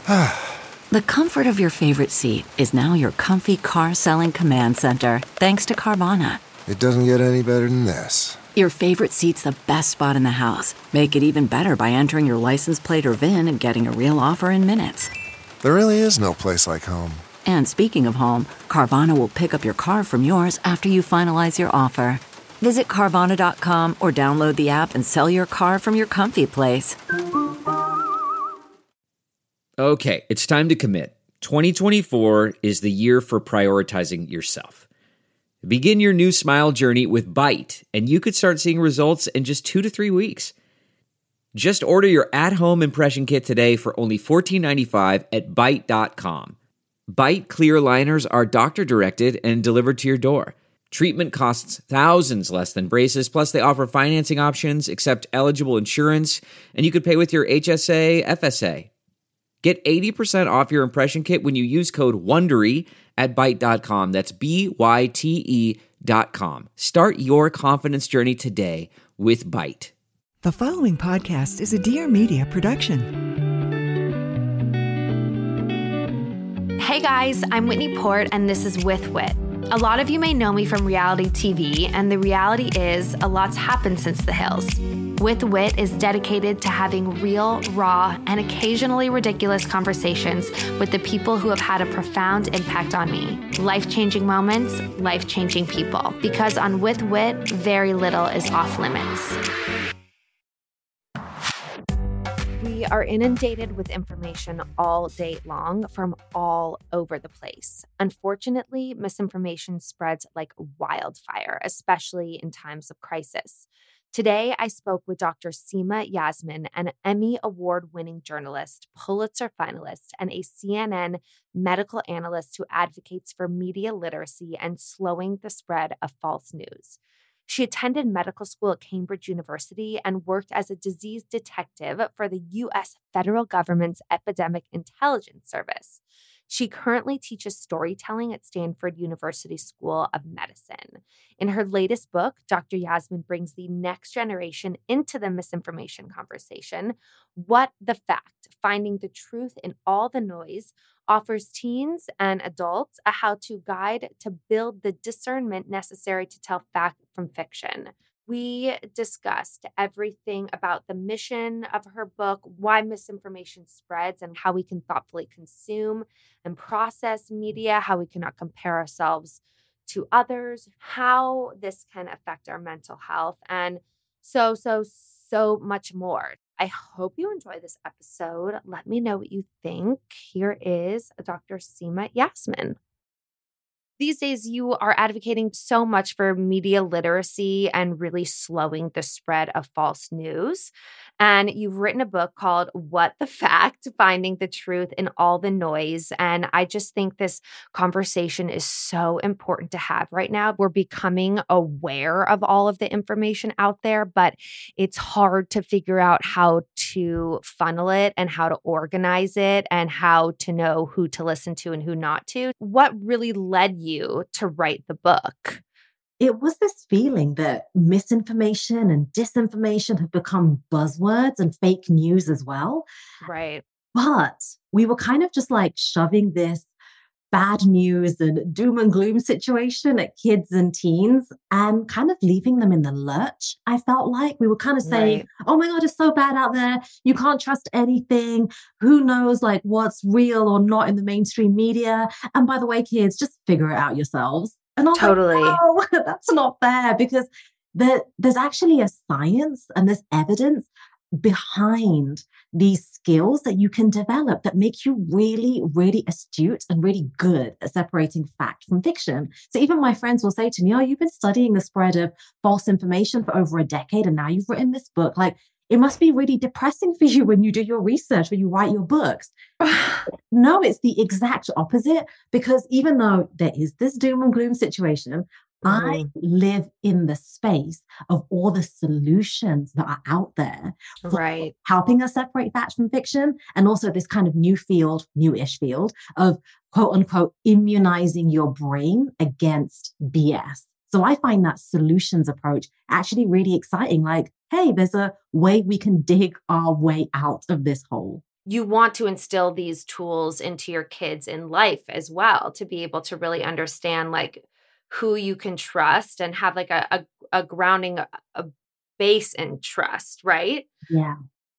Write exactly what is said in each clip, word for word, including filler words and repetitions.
The comfort of your favorite seat is now your comfy car selling command center, thanks to Carvana. It doesn't get any better than this. Your favorite seat's the best spot in the house. Make it even better by entering your license plate or V I N and getting a real offer in minutes. There really is no place like home. And speaking of home, Carvana will pick up your car from yours after you finalize your offer. Visit Carvana dot com or download the app and sell your car from your comfy place. Okay, it's time to commit. twenty twenty-four is the year for prioritizing yourself. Begin your new smile journey with Byte, and you could start seeing results in just two to three weeks. Just order your at-home impression kit today for only fourteen ninety-five at byte dot com. Byte clear aligners are doctor-directed and delivered to your door. Treatment costs thousands less than braces, plus they offer financing options, accept eligible insurance, and you could pay with your H S A, F S A. Get eighty percent off your impression kit when you use code WONDERY at byte dot com. That's B Y T E dot com. Start your confidence journey today with Byte. The following podcast is a Dear Media production. Hey guys, I'm Whitney Port, and this is With Wit. A lot of you may know me from reality T V, and the reality is a lot's happened since The Hills. With Wit is dedicated to having real, raw, and occasionally ridiculous conversations with the people who have had a profound impact on me. Life-changing moments, life-changing people. Because on With Wit, very little is off limits. We are inundated with information all day long from all over the place. Unfortunately, misinformation spreads like wildfire, especially in times of crisis. Today, I spoke with Doctor Seema Yasmin, an Emmy Award-winning journalist, Pulitzer finalist, and a C N N medical analyst who advocates for media literacy and slowing the spread of false news. She attended medical school at Cambridge University and worked as a disease detective for the U S federal government's Epidemic Intelligence Service. She currently teaches storytelling at Stanford University School of Medicine. In her latest book, Doctor Yasmin brings the next generation into the misinformation conversation. What the Fact? Finding the Truth in All the Noise offers teens and adults a how-to guide to build the discernment necessary to tell fact from fiction. We discussed everything about the mission of her book, why misinformation spreads, and how we can thoughtfully consume and process media, how we cannot compare ourselves to others, how this can affect our mental health, and so, so, so much more. I hope you enjoy this episode. Let me know what you think. Here is Doctor Seema Yasmin. These days, you are advocating so much for media literacy and really slowing the spread of false news. And you've written a book called What the Fact? Finding the Truth in All the Noise. And I just think this conversation is so important to have right now. We're becoming aware of all of the information out there, but it's hard to figure out how to funnel it and how to organize it and how to know who to listen to and who not to. What really led you you to write the book? It was this feeling that misinformation and disinformation have become buzzwords and fake news as well. Right. But we were kind of just like shoving this bad news and doom and gloom situation at kids and teens and kind of leaving them in the lurch. I felt like we were kind of saying, right. Oh my God, it's so bad out there. You can't trust anything. Who knows like what's real or not in the mainstream media. And by the way, kids, just figure it out yourselves. And I was totally. like, oh, that's not fair, because there, there's actually a science and there's evidence behind these skills that you can develop that make you really, really astute and really good at separating fact from fiction. So even my friends will say to me, oh, you've been studying the spread of false information for over a decade and now you've written this book. Like, it must be really depressing for you when you do your research, when you write your books. No, it's the exact opposite, because even though there is this doom and gloom situation, Mm. I live in the space of all the solutions that are out there for right. helping us separate fact from fiction, and also this kind of new field, newish field of quote unquote immunizing your brain against B S. So I find that solutions approach actually really exciting. Like, hey, there's a way we can dig our way out of this hole. you want to instill these tools into your kids in life as well, to be able to really understand like who you can trust and have like a, a, a grounding, a base in trust, right? Yeah,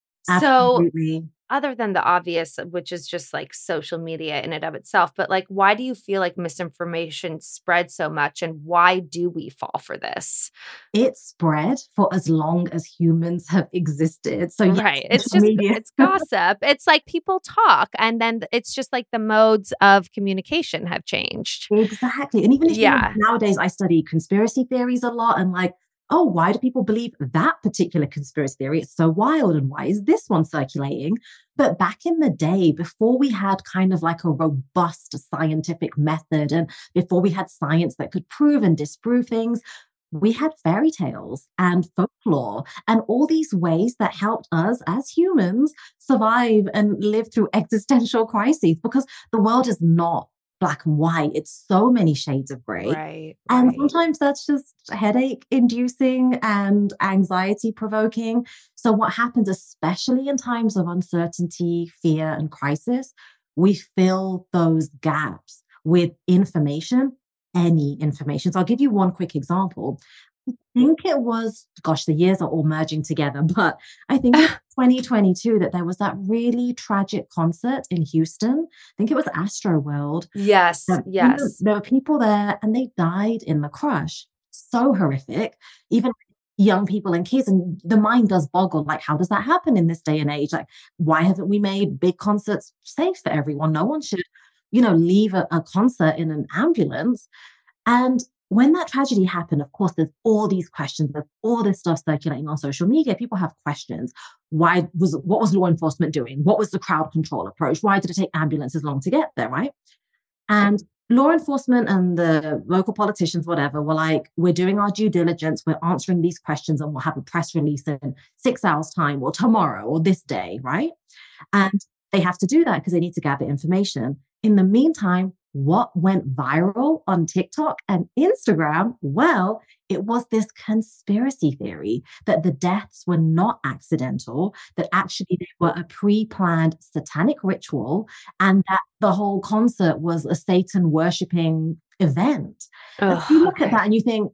so absolutely. Other than the obvious, which is just like social media in and of itself, but like, why do you feel like misinformation spreads so much, and why do we fall for this? It spread for as long as humans have existed. So yes, right. It's social just, media. it's gossip. It's like people talk, and then it's just like the modes of communication have changed. Exactly. And even if Yeah. you know, nowadays I study conspiracy theories a lot, and like, oh, why do people believe that particular conspiracy theory? It's so wild. And why is this one circulating? But back in the day, before we had kind of like a robust scientific method, and before we had science that could prove and disprove things, we had fairy tales and folklore and all these ways that helped us as humans survive and live through existential crises, because the world is not black and white. It's so many shades of gray. Right. And right. sometimes that's just headache inducing and anxiety provoking. So what happens, especially in times of uncertainty, fear, and crisis, we fill those gaps with information, any information. So I'll give you one quick example. I think it was, gosh, the years are all merging together, but I think it was twenty twenty-two that there was that really tragic concert in Houston. I think it was Astroworld. Yes, That, you yes. know, there were people there and they died in the crush. So horrific. Even young people and kids, and the mind does boggle. Like, how does that happen in this day and age? Like, why haven't we made big concerts safe for everyone? No one should, you know, leave a, a concert in an ambulance. And when that tragedy happened, of course, there's all these questions, there's all this stuff circulating on social media. People have questions. Why was, what was law enforcement doing? What was the crowd control approach? Why did it take ambulances long to get there, right? And law enforcement and the local politicians, whatever, were like, we're doing our due diligence, we're answering these questions, and we'll have a press release in six hours time or tomorrow or this day, right? And they have to do that because they need to gather information. In the meantime, what went viral on TikTok and Instagram? Well, it was this conspiracy theory that the deaths were not accidental, that actually they were a pre-planned satanic ritual, and that the whole concert was a Satan worshipping event. Oh, you look okay. at that and you think,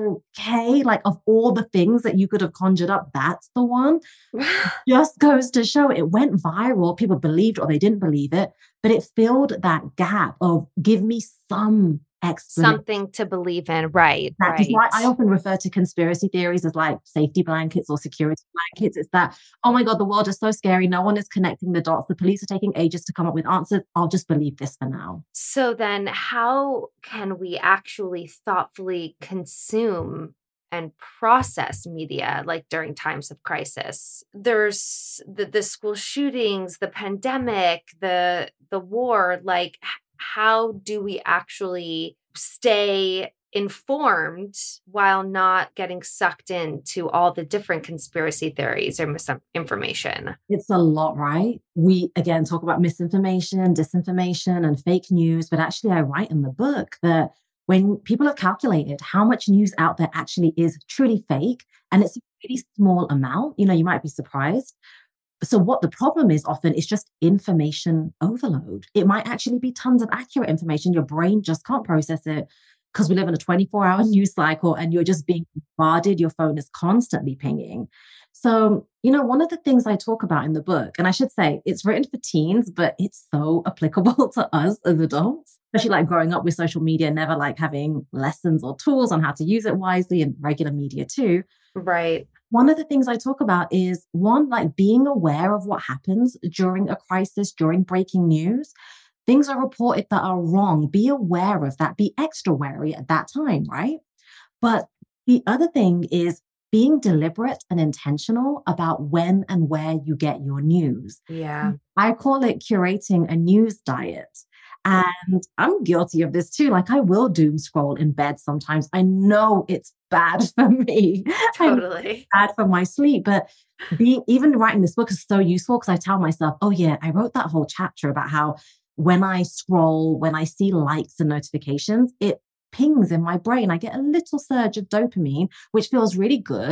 okay, like of all the things that you could have conjured up, that's the one. Just goes to show it went viral. People believed or they didn't believe it, but it filled that gap of give me some explanation. Something to believe in. Right. That is right. why I often refer to conspiracy theories as like safety blankets or security blankets. It's that, oh my God, the world is so scary. No one is connecting the dots. The police are taking ages to come up with answers. I'll just believe this for now. So then how can we actually thoughtfully consume and process media like during times of crisis? There's the, the school shootings, the pandemic, the the war. Like, how do we actually stay informed while not getting sucked into all the different conspiracy theories or misinformation? It's a lot, right? We, again, talk about misinformation, disinformation, and fake news. But actually, I write in the book that when people have calculated how much news out there actually is truly fake, and it's a really small amount, you know, you might be surprised. So what the problem is often is just information overload. It might actually be tons of accurate information. Your brain just can't process it because we live in a twenty-four hour news cycle and you're just being bombarded. Your phone is constantly pinging. So, you know, one of the things I talk about in the book, and I should say it's written for teens, but it's so applicable to us as adults, especially like growing up with social media, never like having lessons or tools on how to use it wisely, and regular media too. Right. One of the things I talk about is one, like being aware of what happens during a crisis, during breaking news. Things are reported that are wrong. Be aware of that. Be extra wary at that time, right? But the other thing is being deliberate and intentional about when and where you get your news. Yeah. I call it curating a news diet. And I'm guilty of this too. Like, I will doom scroll in bed sometimes. I know it's bad for me. Totally. Bad for my sleep. But being, even writing this book is so useful because I tell myself, oh yeah, I wrote that whole chapter about how when I scroll, when I see likes and notifications, it pings in my brain. I get a little surge of dopamine, which feels really good.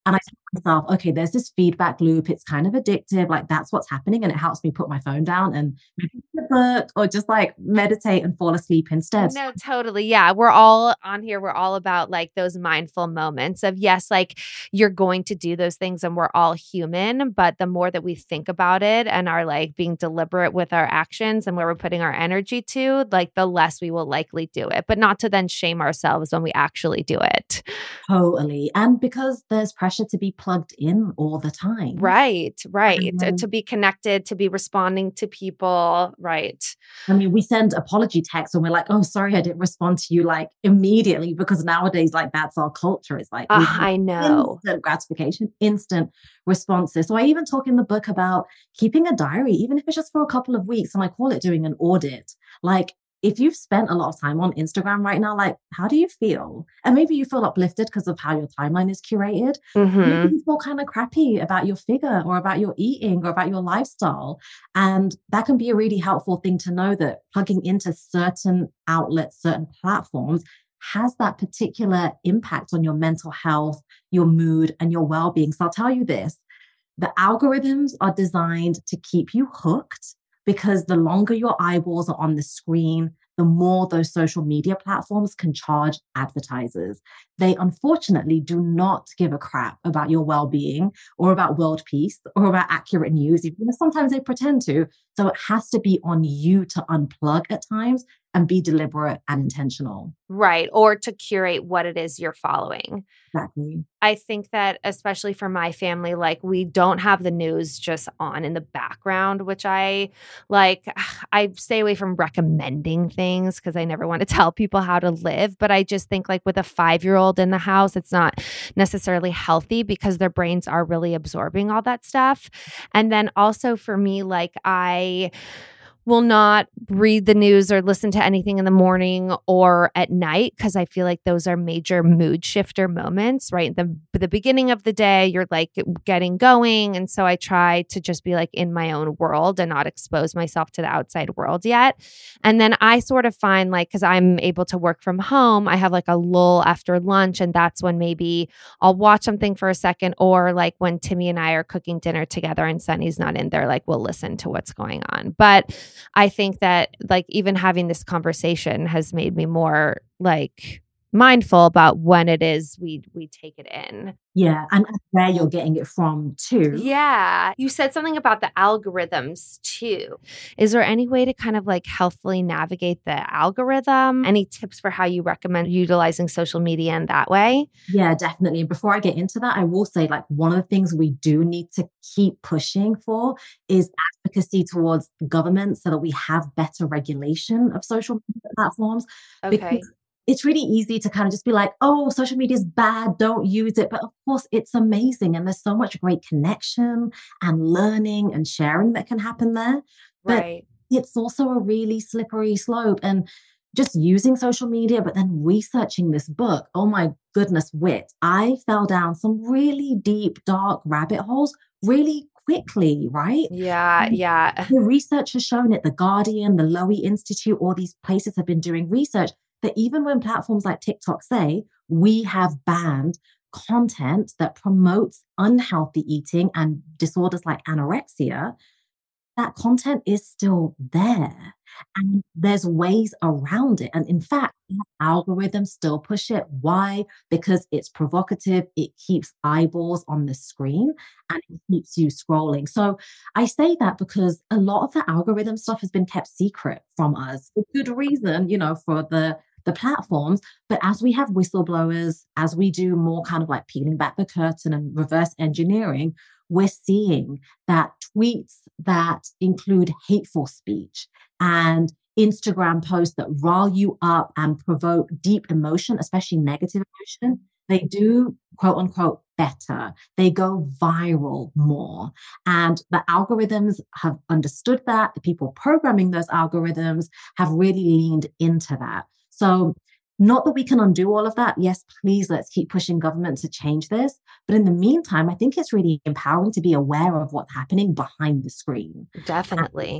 And I tell myself, okay, there's this feedback loop. It's kind of addictive. Like that's what's happening. And it helps me put my phone down and maybe read a book or just like meditate and fall asleep instead. No, totally. Yeah. We're all on here. We're all about like those mindful moments of, yes, like you're going to do those things and we're all human. But the more that we think about it and are like being deliberate with our actions and where we're putting our energy to, like the less we will likely do it, but not to then shame ourselves when we actually do it. Totally. And because there's pressure to be plugged in all the time. Right, right. Um, to be connected, to be responding to people. Right. I mean, we send apology texts and we're like, oh, sorry, I didn't respond to you like immediately, because nowadays, like that's our culture. It's like, Uh, I know. instant gratification, instant responses. So I even talk in the book about keeping a diary, even if it's just for a couple of weeks. And I call it doing an audit. Like, if you've spent a lot of time on Instagram right now, like, how do you feel? And maybe you feel uplifted because of how your timeline is curated. Mhm. Maybe you feel kind of crappy about your figure or about your eating or about your lifestyle. And that can be a really helpful thing to know, that plugging into certain outlets, certain platforms has that particular impact on your mental health, your mood, and your well-being. So I'll tell you this, the algorithms are designed to keep you hooked, because the longer your eyeballs are on the screen, the more those social media platforms can charge advertisers. They unfortunately do not give a crap about your well-being or about world peace or about accurate news, even if sometimes they pretend to. So it has to be on you to unplug at times and be deliberate and intentional. Right. Or to curate what it is you're following. Exactly. I think that especially for my family, like we don't have the news just on in the background, which I like, I stay away from recommending things because I never want to tell people how to live. But I just think like with a five-year-old in the house, it's not necessarily healthy because their brains are really absorbing all that stuff. And then also for me, like I will not read the news or listen to anything in the morning or at night, because I feel like those are major mood shifter moments, right? The, the beginning of the day, you're like getting going. And so I try to just be like in my own world and not expose myself to the outside world yet. And then I sort of find like, because I'm able to work from home, I have like a lull after lunch. And that's when maybe I'll watch something for a second, or like when Timmy and I are cooking dinner together and Sunny's not in there, like we'll listen to what's going on. But I think that like even having this conversation has made me more like mindful about when it is we we take it in. Yeah. And where you're getting it from too. Yeah. You said something about the algorithms too. Is there any way to kind of like healthfully navigate the algorithm? Any tips for how you recommend utilizing social media in that way? Yeah, definitely. And before I get into that, I will say like one of the things we do need to keep pushing for is advocacy towards the government so that we have better regulation of social media platforms. Okay. Because it's really easy to kind of just be like, oh, social media is bad, don't use it. But of course, it's amazing. And there's so much great connection and learning and sharing that can happen there. But Right. it's also a really slippery slope. And just using social media, but then researching this book, oh my goodness, wit, I fell down some really deep, dark rabbit holes really quickly, right? Yeah. And Yeah. the research has shown it. The Guardian, the Lowy Institute, all these places have been doing research that even when platforms like TikTok say, we have banned content that promotes unhealthy eating and disorders like anorexia, that content is still there. And there's ways around it. And in fact, algorithms still push it. Why? Because it's provocative. It keeps eyeballs on the screen and it keeps you scrolling. So I say that because a lot of the algorithm stuff has been kept secret from us for good reason, you know, for the the platforms. But as we have whistleblowers, as we do more kind of like peeling back the curtain and reverse engineering, we're seeing that tweets that include hateful speech and Instagram posts that rile you up and provoke deep emotion, especially negative emotion, they do quote unquote better. They go viral more. And the algorithms have understood that. The people programming those algorithms have really leaned into that. So not that we can undo all of that. Yes, please, let's keep pushing government to change this. But in the meantime, I think it's really empowering to be aware of what's happening behind the screen. Definitely.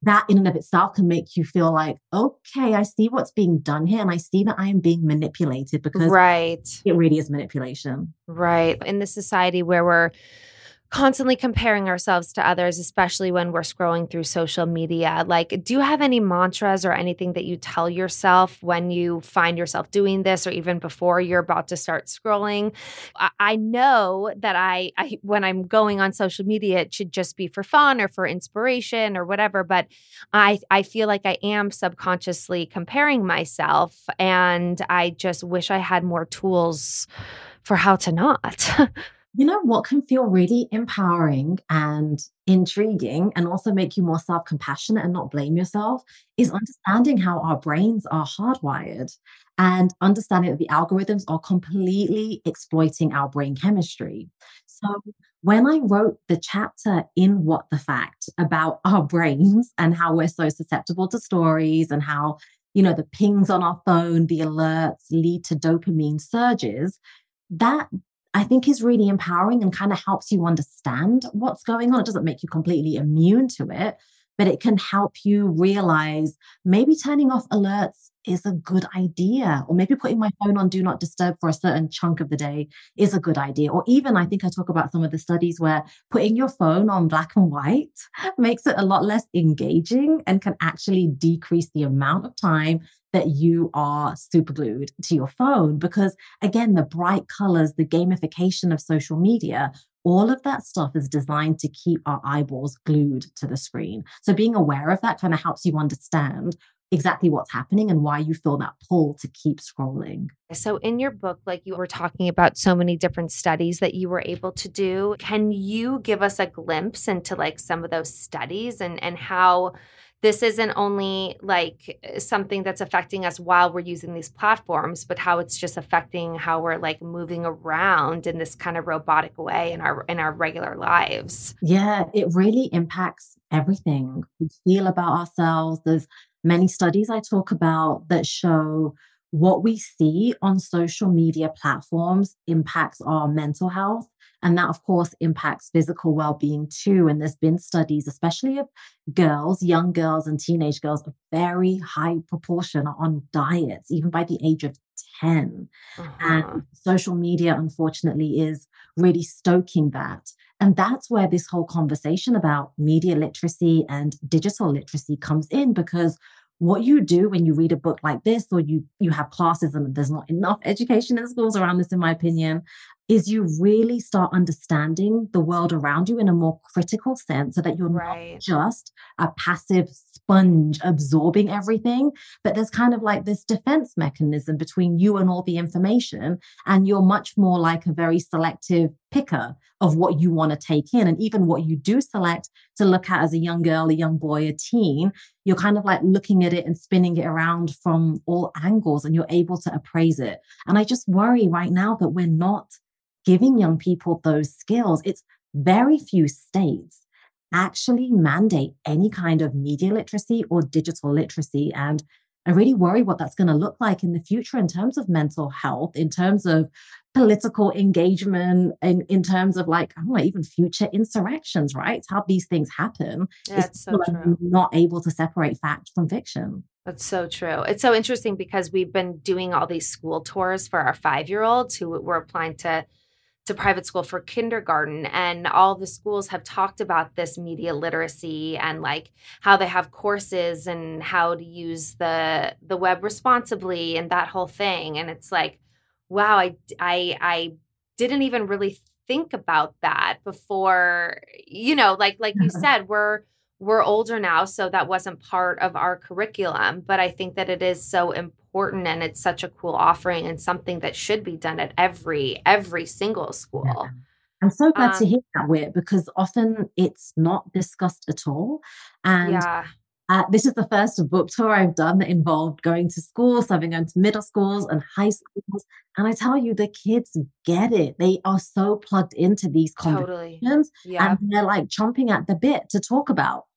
that in and of itself can make you feel like, okay, I see what's being done here. And I see that I am being manipulated, because Right. it really is manipulation. Right. In the society where we're constantly comparing ourselves to others, especially when we're scrolling through social media. Like, do you have any mantras or anything that you tell yourself when you find yourself doing this, or even before you're about to start scrolling? I, I know that I, I, when I'm going on social media, it should just be for fun or for inspiration or whatever. But I, I feel like I am subconsciously comparing myself, and I just wish I had more tools for how to not. You know what can feel really empowering and intriguing, and also make you more self-compassionate and not blame yourself, is understanding how our brains are hardwired, and understanding that the algorithms are completely exploiting our brain chemistry. So when I wrote the chapter in What the Fact about our brains and how we're so susceptible to stories, and how, you know, the pings on our phone, the alerts lead to dopamine surges, that I think is really empowering and kind of helps you understand what's going on. It doesn't make you completely immune to it, but it can help you realize maybe turning off alerts is a good idea, or maybe putting my phone on do not disturb for a certain chunk of the day is a good idea. Or even, I think I talk about some of the studies where putting your phone on black and white makes it a lot less engaging and can actually decrease the amount of time that you are super glued to your phone. Because again, the bright colors, the gamification of social media, all of that stuff is designed to keep our eyeballs glued to the screen. So being aware of that kind of helps you understand exactly what's happening and why you feel that pull to keep scrolling. So in your book, like, you were talking about so many different studies that you were able to do. Can you give us a glimpse into like some of those studies, and, and how this isn't only like something that's affecting us while we're using these platforms, but how it's just affecting how we're like moving around in this kind of robotic way in our in our regular lives? Yeah, it really impacts everything we feel about ourselves. There's many studies I talk about that show what we see on social media platforms impacts our mental health. And that, of course, impacts physical well-being too. And there's been studies, especially of girls, young girls and teenage girls, a very high proportion are on diets, even by the age of ten. Uh-huh. And social media, unfortunately, is really stoking that. And that's where this whole conversation about media literacy and digital literacy comes in, because what you do when you read a book like this, or you you have classes, and there's not enough education in schools around this, in my opinion, is you really start understanding the world around you in a more critical sense, so that you're Right. not just a passive sponge absorbing everything, but there's kind of like this defense mechanism between you and all the information. And you're much more like a very selective picker of what you want to take in. And even what you do select to look at as a young girl, a young boy, a teen, you're kind of like looking at it and spinning it around from all angles, and you're able to appraise it. And I just worry right now that we're not giving young people those skills. It's very few states actually mandate any kind of media literacy or digital literacy. And I really worry what that's going to look like in the future in terms of mental health, in terms of political engagement, and in terms of like, I don't know, even future insurrections, right? It's how these things happen. That's so People are true. not able to separate fact from fiction. That's so true. It's so interesting because we've been doing all these school tours for our five-year-olds who were applying to to private school for kindergarten, and all the schools have talked about this media literacy and like how they have courses and how to use the the web responsibly and that whole thing. And it's like, wow, I I I didn't even really think about that before, you know, like like you said, we're we're older now, so that wasn't part of our curriculum. But I think that it is so important, and it's such a cool offering, and something that should be done at every every single school. Yeah. I'm so glad to Um, hear that, Whit, because often it's not discussed at all. And yeah, uh, this is the first book tour I've done that involved going to schools. So I've been going to middle schools and high schools. And I tell you, the kids get it. They are so plugged into these totally. conversations, Yeah. and they're like chomping at the bit to talk about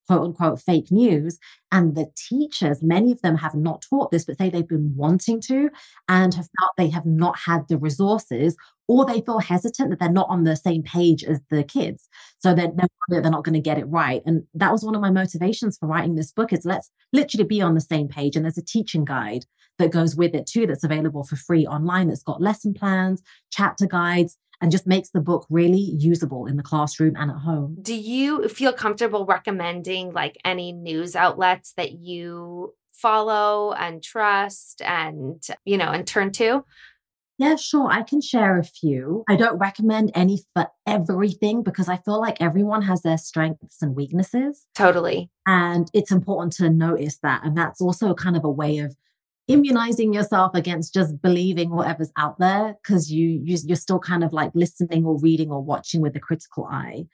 quote unquote fake news. And the teachers, many of them have not taught this, but say they've been wanting to and have felt they have not had the resources, or they feel hesitant that they're not on the same page as the kids. So they're, they're not going to get it right. And that was one of my motivations for writing this book, is let's literally be on the same page. And there's a teaching guide that goes with it too, that's available for free online, that's got lesson plans, chapter guides, and just makes the book really usable in the classroom and at home. Do you feel comfortable recommending like any news outlets that you follow and trust and, you know, and turn to? Yeah, sure. I can share a few. I don't recommend any for everything because I feel like everyone has their strengths and weaknesses. Totally. And it's important to notice that. And that's also kind of a way of immunizing yourself against just believing whatever's out there, because you, you you're still kind of like listening or reading or watching with a critical eye.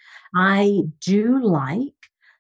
I do like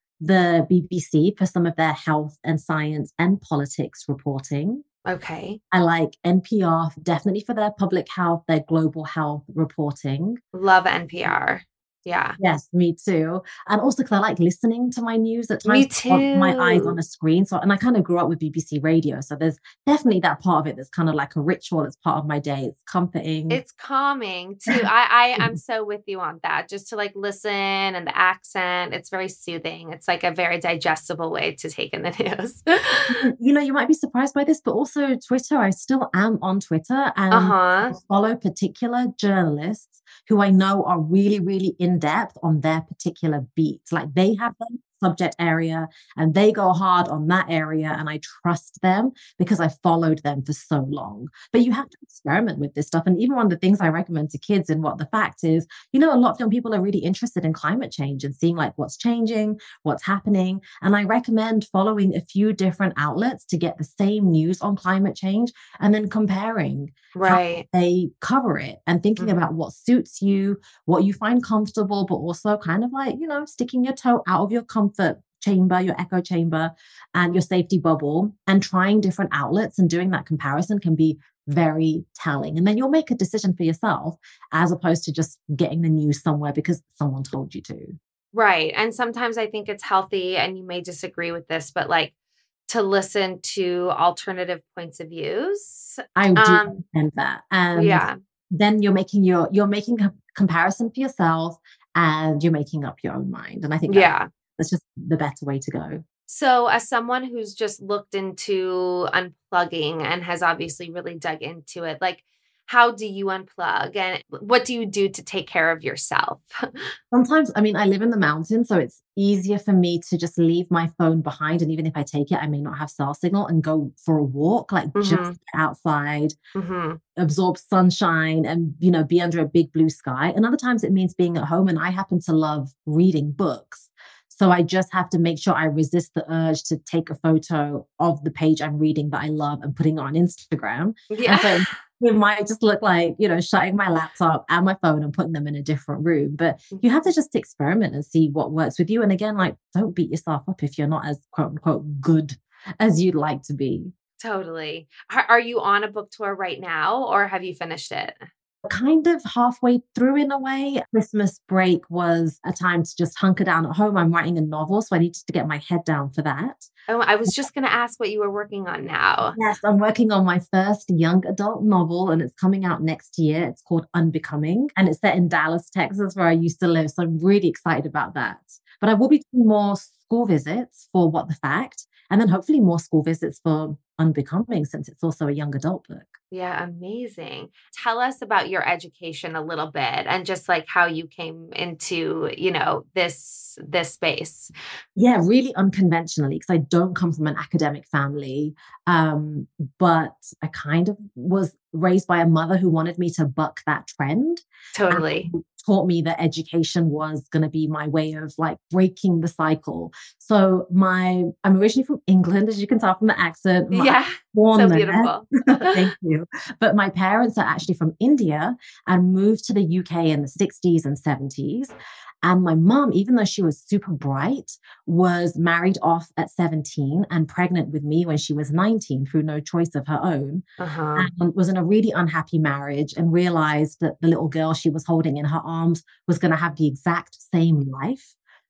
the B B C for some of their health and science and politics reporting. Okay. I like N P R definitely for their public health, their global health reporting. Love N P R. Yeah. Yes, me too. And also because I like listening to my news at times. Me too. My eyes on a screen. So, and I kind of grew up with B B C radio. So there's definitely that part of it that's kind of like a ritual. It's part of my day. It's comforting. It's calming too. I, I am so with you on that. Just to like listen, and the accent, it's very soothing. It's like a very digestible way to take in the news. You know, you might be surprised by this, but also Twitter. I still am on Twitter and uh-huh. follow particular journalists who I know are really, really in depth on their particular beats. Like they have their subject area and they go hard on that area, and I trust them because I followed them for so long. But you have to experiment with this stuff. And even one of the things I recommend to kids in What the Fact is, you know, a lot of young people are really interested in climate change and seeing like what's changing, what's happening. And I recommend following a few different outlets to get the same news on climate change and then comparing right. how they cover it and thinking mm-hmm. about what suits you, what you find comfortable, but also kind of like, you know, sticking your toe out of your comfort chamber, your echo chamber, and your safety bubble, and trying different outlets and doing that comparison can be very telling. And then you'll make a decision for yourself as opposed to just getting the news somewhere because someone told you to. Right. And sometimes I think it's healthy, and you may disagree with this, but like to listen to alternative points of views. I do um, understand that. And yeah. then you're making your, you're making a comparison for yourself and you're making up your own mind. And I think that's, yeah. that's just the better way to go. So as someone who's just looked into unplugging and has obviously really dug into it, like, how do you unplug and what do you do to take care of yourself? Sometimes, I mean, I live in the mountains, so it's easier for me to just leave my phone behind. And even if I take it, I may not have cell signal and go for a walk, like mm-hmm. just outside, mm-hmm. absorb sunshine and, you know, be under a big blue sky. And other times it means being at home. And I happen to love reading books. So I just have to make sure I resist the urge to take a photo of the page I'm reading that I love and putting it on Instagram. Yeah. And so it might just look like, you know, shutting my laptop and my phone and putting them in a different room. But you have to just experiment and see what works with you. And again, like, don't beat yourself up if you're not as quote unquote good as you'd like to be. Totally. Are you on a book tour right now, or have you finished it? Kind of halfway through in a way. Christmas break was a time to just hunker down at home. I'm writing a novel, so I needed to get my head down for that. Oh, I was just going to ask what you were working on now. Yes, I'm working on my first young adult novel, and it's coming out next year. It's called Unbecoming, and it's set in Dallas, Texas, where I used to live. So I'm really excited about that. But I will be doing more school visits for What the Fact, and then hopefully more school visits for Unbecoming, since it's also a young adult book. Yeah, amazing. Tell us about your education a little bit and just like how you came into, you know, this this space. Yeah, really unconventionally, because I don't come from an academic family, um, but I kind of was raised by a mother who wanted me to buck that trend. Totally. And taught me that education was going to be my way of like breaking the cycle. So my, I'm originally from England, as you can tell from the accent. My, yeah, so there. Beautiful. Thank you. But my parents are actually from India and moved to the U K in the sixties and seventies. And my mom, even though she was super bright, was married off at seventeen and pregnant with me when she was nineteen through no choice of her own, uh-huh. and was in a really unhappy marriage and realized that the little girl she was holding in her arms was going to have the exact same life.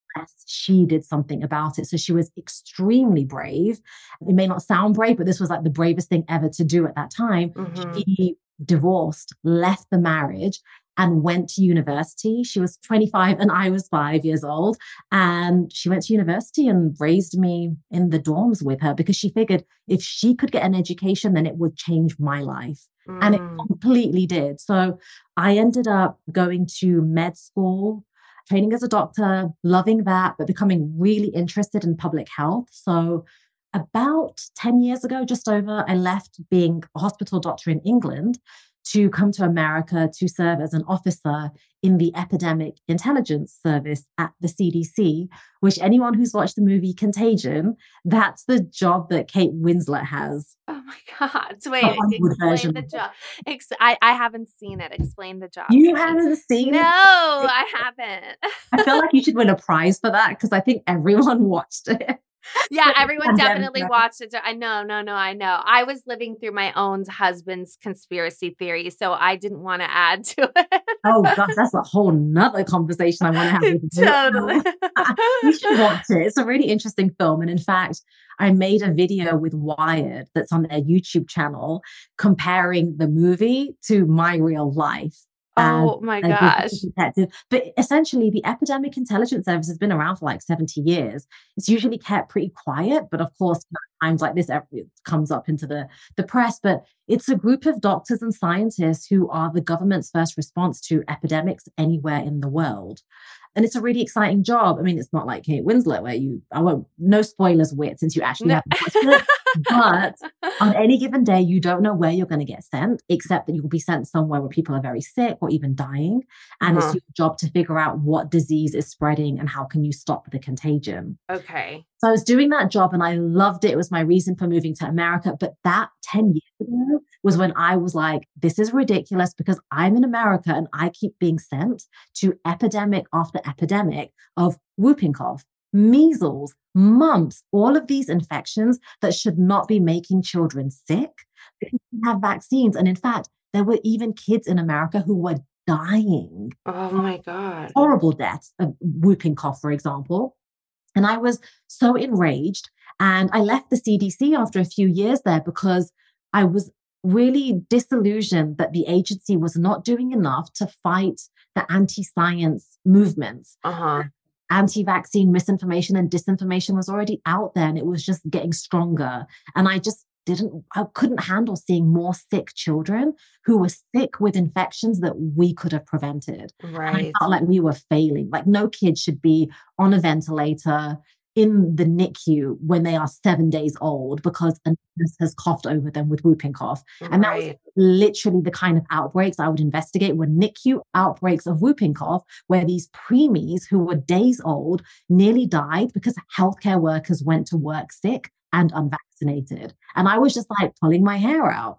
unless she did something about it. So she was extremely brave. It may not sound brave, but this was like the bravest thing ever to do at that time. Mm-hmm. She divorced, left the marriage, and went to university. She was twenty-five and I was five years old. And she went to university and raised me in the dorms with her because she figured if she could get an education, then it would change my life. Mm. And it completely did. So I ended up going to med school, training as a doctor, loving that, but becoming really interested in public health. So about ten years ago, just over, I left being a hospital doctor in England to come to America to serve as an officer in the Epidemic Intelligence Service at the C D C, which anyone who's watched the movie Contagion, that's the job that Kate Winslet has. Oh my God. So wait, Hollywood explain version. the job. Ex- I, I haven't seen it. Explain the job. You haven't seen No, it? I haven't. I feel like you should win a prize for that because I think everyone watched it. Yeah, everyone Pandemic. definitely watched it. I know, no, no, I know. I was living through my own husband's conspiracy theory, so I didn't want to add to it. Oh gosh, that's a whole nother conversation I want to have with you. Totally. You should watch it. It's a really interesting film. And in fact, I made a video with Wired that's on their YouTube channel comparing the movie to my real life. Oh And, my uh, gosh. detective. But essentially, the Epidemic Intelligence Service has been around for like seventy years. It's usually kept pretty quiet, but of course, times like this, it comes up into the, the press. But it's a group of doctors and scientists who are the government's first response to epidemics anywhere in the world. And it's a really exciting job. I mean, it's not like Kate Winslet, where you, I won't, no spoilers, Whit, since you actually No. haven't watched it. But on any given day, you don't know where you're going to get sent, except that you will be sent somewhere where people are very sick or even dying. And Uh-huh. it's your job to figure out what disease is spreading and how can you stop the contagion. Okay. So I was doing that job and I loved it. It was my reason for moving to America. But that ten years ago was when I was like, this is ridiculous because I'm in America and I keep being sent to epidemic after epidemic of whooping cough, measles, mumps, all of these infections that should not be making children sick because we have vaccines. And in fact, there were even kids in America who were dying, Oh my God. horrible deaths of whooping cough, for example. And I was so enraged. And I left the C D C after a few years there because I was really disillusioned that the agency was not doing enough to fight the anti-science movements. Uh-huh. Anti-vaccine misinformation and disinformation was already out there and it was just getting stronger. And I just didn't, I couldn't handle seeing more sick children who were sick with infections that we could have prevented. And I Right. felt like we were failing. Like no kid should be on a ventilator in the N I C U when they are seven days old because a nurse has coughed over them with whooping cough. And that was Right. literally the kind of outbreaks I would investigate were N I C U outbreaks of whooping cough, where these preemies who were days old nearly died because healthcare workers went to work sick and unvaccinated. And I was just like pulling my hair out.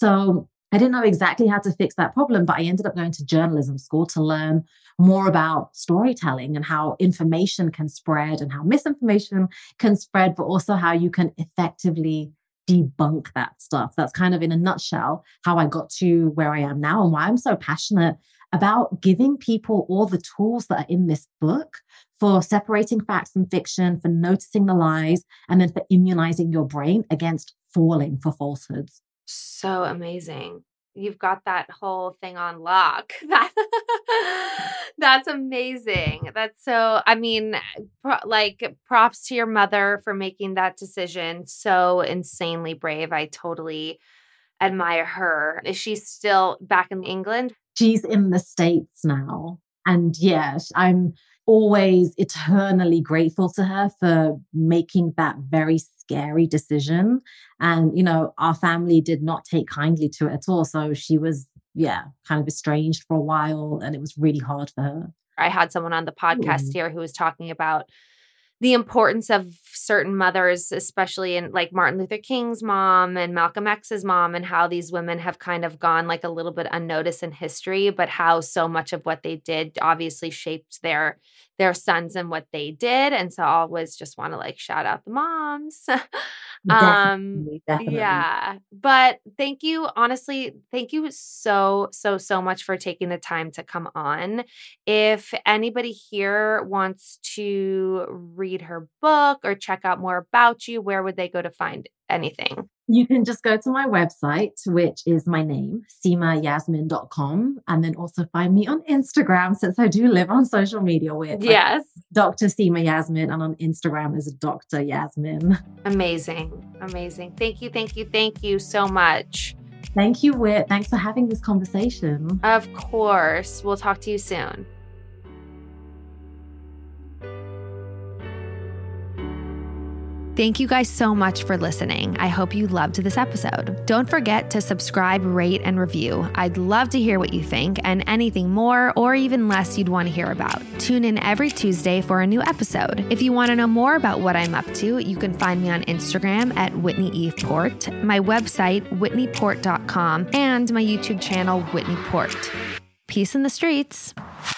So I didn't know exactly how to fix that problem, but I ended up going to journalism school to learn more about storytelling and how information can spread and how misinformation can spread, but also how you can effectively debunk that stuff. That's kind of in a nutshell how I got to where I am now and why I'm so passionate about giving people all the tools that are in this book for separating facts from fiction, for noticing the lies, and then for immunizing your brain against falling for falsehoods. So amazing. You've got that whole thing on lock. That that's amazing. That's so, I mean, pro- like props to your mother for making that decision. So insanely brave. I totally admire her. Is she still back in England? She's in the States now. And yes, I'm always eternally grateful to her for making that very scary decision. And, you know, our family did not take kindly to it at all. So she was, yeah, kind of estranged for a while. And it was really hard for her. I had someone on the podcast Ooh. here who was talking about the importance of certain mothers, especially in like Martin Luther King's mom and Malcolm X's mom, and how these women have kind of gone like a little bit unnoticed in history, but how so much of what they did obviously shaped their their sons and what they did. And so I always just want to like shout out the moms. um Definitely, definitely. yeah. But thank you, honestly, thank you so, so, so much for taking the time to come on. If anybody here wants to read her book or check out more about you, where would they go to find anything? You can just go to my website, which is my name, seema yasmin dot com, and then also find me on Instagram, since I do live on social media with Yes. Doctor Seema Yasmin, and on Instagram is Doctor Yasmin. Amazing. Amazing. Thank you. Thank you. Thank you so much. Thank you, Whit. Thanks for having this conversation. Of course. We'll talk to you soon. Thank you guys so much for listening. I hope you loved this episode. Don't forget to subscribe, rate, and review. I'd love to hear what you think and anything more or even less you'd want to hear about. Tune in every Tuesday for a new episode. If you want to know more about what I'm up to, you can find me on Instagram at Whitney Eve Port, my website, whitney port dot com, and my YouTube channel, Whitney Port. Peace in the streets.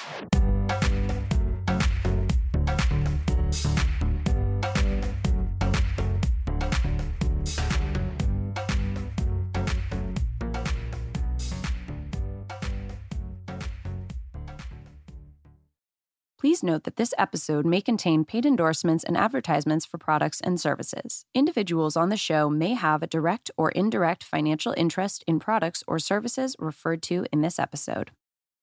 Please note that this episode may contain paid endorsements and advertisements for products and services. Individuals on the show may have a direct or indirect financial interest in products or services referred to in this episode.